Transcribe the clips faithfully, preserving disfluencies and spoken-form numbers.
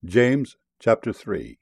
James chapter three.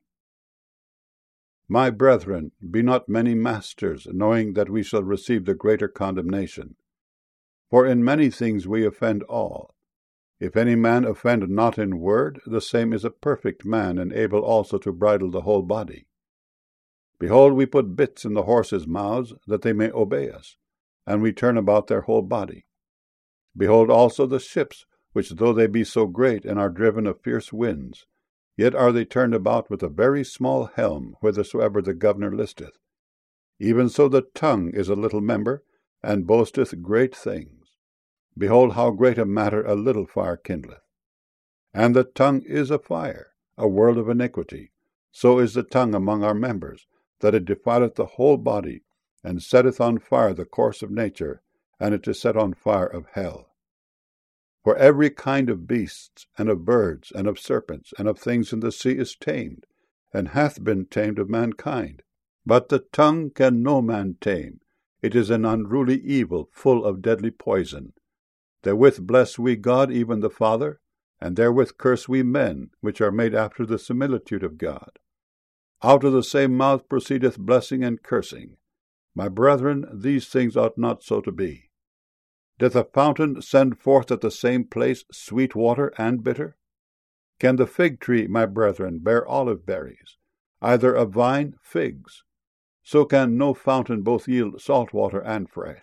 My brethren, be not many masters, knowing that we shall receive the greater condemnation. For in many things we offend all. If any man offend not in word, the same is a perfect man, and able also to bridle the whole body. Behold, we put bits in the horses' mouths, that they may obey us, and we turn about their whole body. Behold also the ships, which though they be so great, and are driven of fierce winds, yet are they turned about with a very small helm, whithersoever the governor listeth. Even so the tongue is a little member, and boasteth great things. Behold how great a matter a little fire kindleth. And the tongue is a fire, a world of iniquity. So is the tongue among our members, that it defileth the whole body, and setteth on fire the course of nature, and it is set on fire of hell. For every kind of beasts, and of birds, and of serpents, and of things in the sea is tamed, and hath been tamed of mankind. But the tongue can no man tame. It is an unruly evil, full of deadly poison. Therewith bless we God, even the Father, and therewith curse we men, which are made after the similitude of God. Out of the same mouth proceedeth blessing and cursing. My brethren, these things ought not so to be. Doth a fountain send forth at the same place sweet water and bitter? Can the fig tree, my brethren, bear olive berries? Either a vine, figs? So can no fountain both yield salt water and fresh.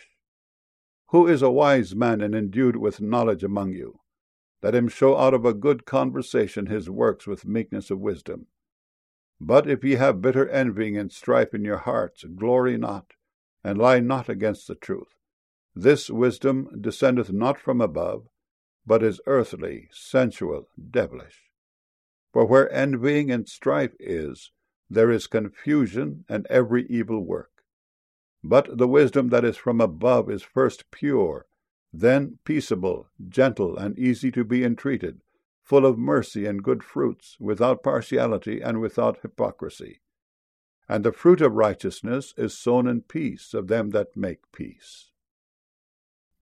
Who is a wise man and endued with knowledge among you? Let him show out of a good conversation his works with meekness of wisdom. But if ye have bitter envying and strife in your hearts, glory not, and lie not against the truth. This wisdom descendeth not from above, but is earthly, sensual, devilish. For where envying and strife is, there is confusion and every evil work. But the wisdom that is from above is first pure, then peaceable, gentle, and easy to be entreated, full of mercy and good fruits, without partiality and without hypocrisy. And the fruit of righteousness is sown in peace of them that make peace.